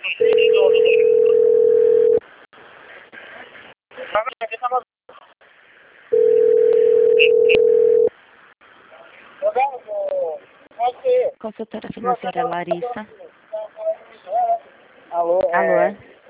Consultora financeira Larissa. Alô, Alô?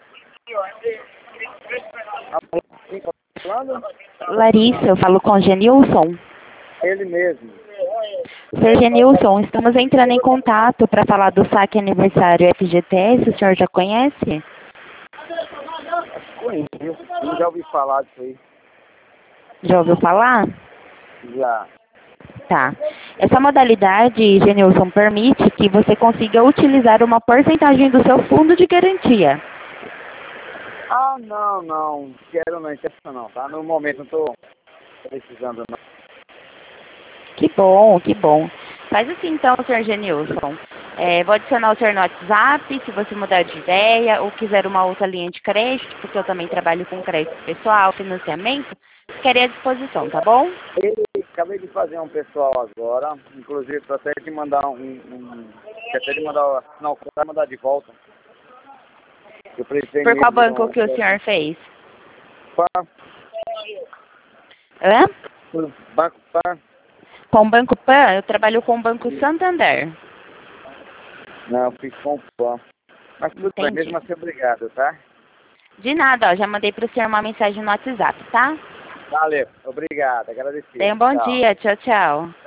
Quem tá falando? Larissa, eu falo com Genilson. Ele mesmo. Senhor Genilson, estamos entrando em contato para falar do saque aniversário FGTS, o senhor já conhece? Acho que conheço. Eu já ouvi falar disso aí. Já ouviu falar? Já. Tá. Essa modalidade, Genilson, permite que você consiga utilizar uma porcentagem do seu fundo de garantia. Ah, não. Quero não, interessa não, tá? No momento não tô precisando não. Que bom, que bom. Faz assim então, senhor Genilson. Vou adicionar o senhor no WhatsApp, se você mudar de ideia ou quiser uma outra linha de crédito, porque eu também trabalho com crédito pessoal, financiamento, ficarei à disposição, tá bom? Acabei de fazer um pessoal agora, inclusive tô até de mandar até de mandar assinar o contrato e mandar de volta. Eu precisei Por qual mesmo banco que o senhor fez? Pan, Hã? Banco Pan. Com o Banco Pan, eu trabalho com o Banco Santander. Não, eu fiz com o Pan. Mas tudo bem, Entendi. mesmo assim, obrigado, tá? De nada, ó, já mandei para o senhor uma mensagem no WhatsApp, tá? Valeu, obrigado, agradecido. Tenha um bom Tchau. dia, tchau, tchau.